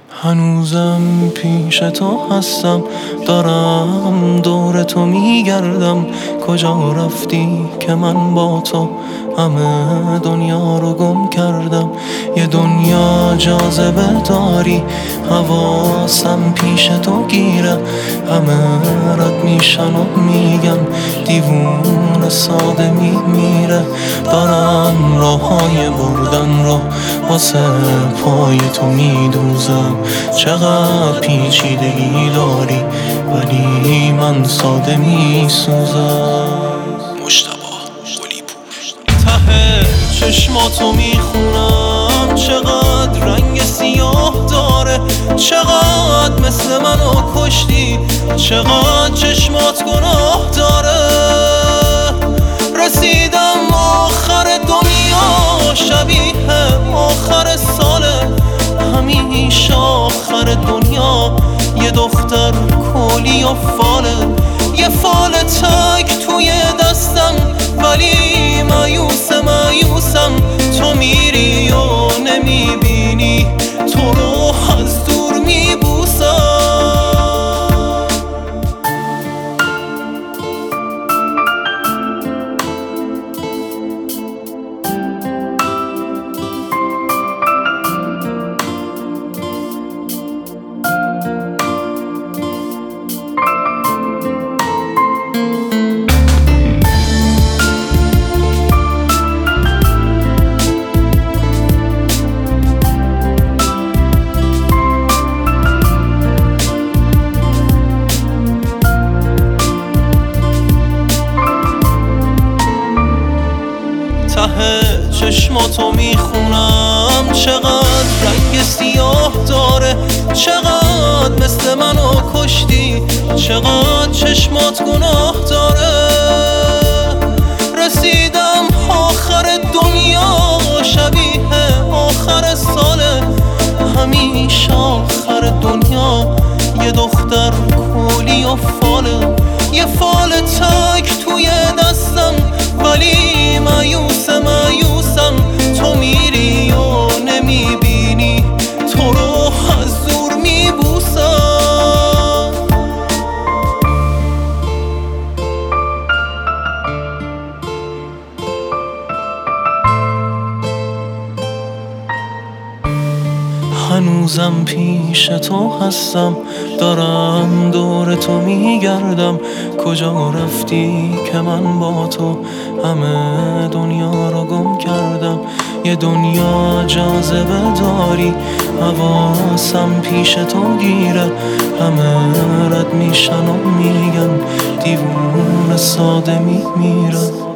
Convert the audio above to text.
هنوزم پیش تو هستم، دارم دور تو میگردم. کجا رفتی که من با تو همه دنیا رو گم کردم؟ یه دنیا جاذبه داری، حواسم پیش تو گیره. همه رد میشن و میگن دیوونه ساده میمیره. دارم راههای بردن رو واسه پای تو میدوزم. چقدر پیچیدگی داری ولی من ساده میسوزم. مجتبی گلیپور. ته چشماتو میخونم چقدر رنگ سیاه داره. چقدر مثل منو کشتی، چقدر چشمات گناه داره. رسیدم آخر دنیا، شبیه آخر ساله. همیشه آخر دنیا یه دختر کلی و فاله. یه فال تک توی دستم ولی مایوسم. تو میری و نمیبینی، تو رو از دور میبوسم. ته چشماتو میخونم چقدر رنگ سیاه داره. چقدر مثل منو کشتی، چقدر چشمات گناه داره. رسیدم آخر دنیا، شبیه آخر ساله. همیشه آخر دنیا یه دختر کلی و فاله. یه فال تک توی دستم ولی مایوسم. تو میری و نمیبینی، تو رو از دور میبوسم. هنوزم پیش تو هستم، دارم دور تو میگردم. کجا رفتی که من با تو همه دنیا رو گم کردم؟ یه دنیا جاذبه داری، حواسم پیش تو گیره. همه رد میشن و میگن دیوونه ساده میمیره.